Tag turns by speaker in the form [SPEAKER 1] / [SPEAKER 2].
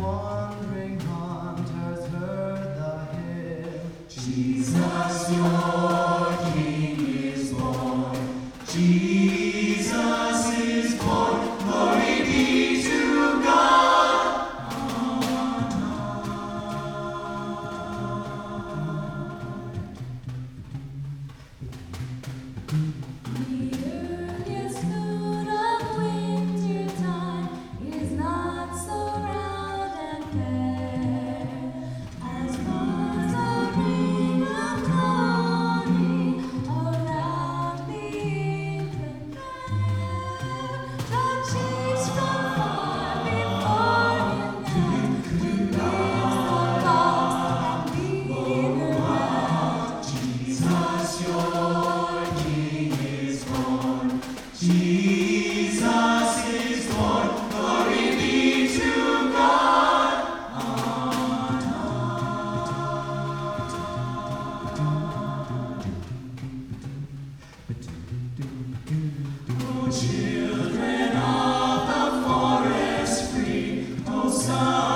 [SPEAKER 1] wandering hunters heard the hymn.
[SPEAKER 2] Jesus, your King is born. Jesus is born. Glory be to God.
[SPEAKER 3] The earliest food of winter time is not so round and fair as was a ring of glory around the infant there. The chiefs from far before him met to raise the lost and be the glad.
[SPEAKER 2] Jesus, your King is born. Jesus is born. Glory be to God. O children of the forest free, O sons